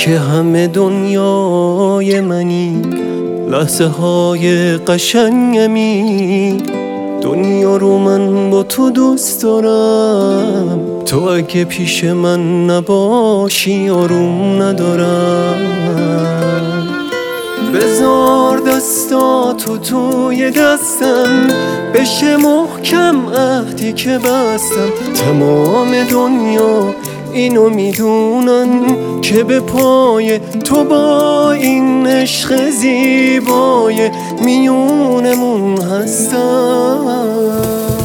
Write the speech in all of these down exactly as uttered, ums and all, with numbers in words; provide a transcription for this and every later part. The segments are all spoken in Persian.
که همه دنیای منی، لحظه های قشنگمی. دنیا رو من با تو دوست دارم، تو اگه پیش من نباشی آروم ندارم. بذار دستاتو توی دستم، بشه محکم عهدی که بستم. تمام دنیا اینو میدونن که به پای تو با این عشق زیبای میونمون هستم.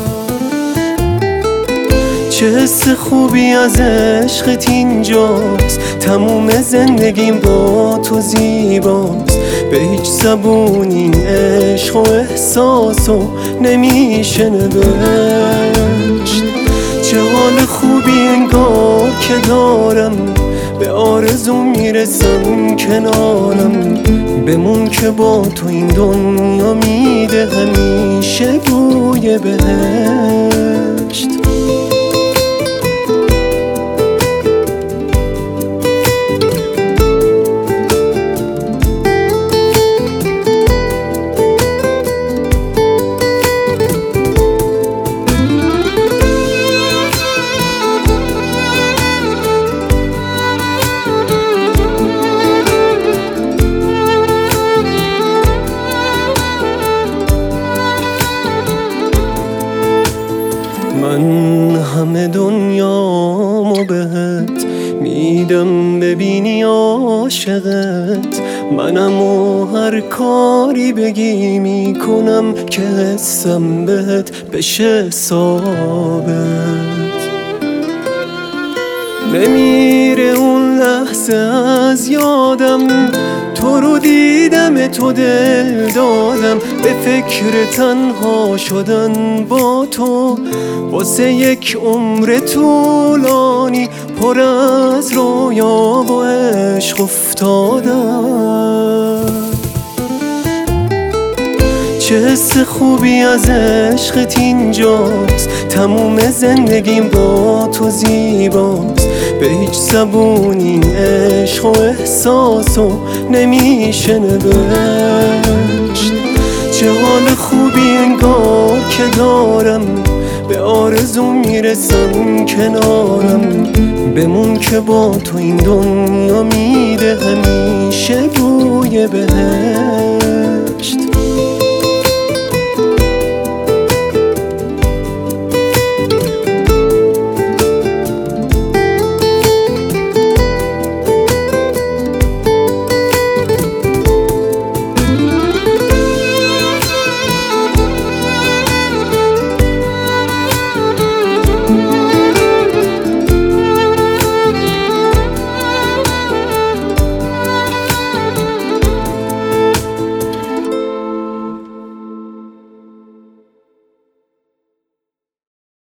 چه حس خوبی از عشقت اینجاست، تموم زندگیم با تو زیباست. به هیچ زبون این عشق و احساسو نمیشه نوشت. چه حال خوبی انگار که دارم، به آرزو میرسم کنارم. بمون که با تو این دنیا میده همیشه بوی بهشت. من همه دنیامو بهت میدم ببینی عاشقت منم، و هر کاری بگی میکنم که حسم بهت بشه ثابت. نمیره اون لحظه از یادم، تو رو دیدم تو دل دادم. به فکر تنها شدن با تو واسه یک عمر طولانی پر از رویا و عشق افتادم. چه حس خوبی از عشقت اینجاست، تموم زندگیم با تو زیباست. به هیچ زبون این عشق و احساسو نمیشه نوشت. چه حال خوبی انگار که دارم، به آرزو میرسم کنارم. بمون که با تو این دنیا میده همیشه بوی بهشت.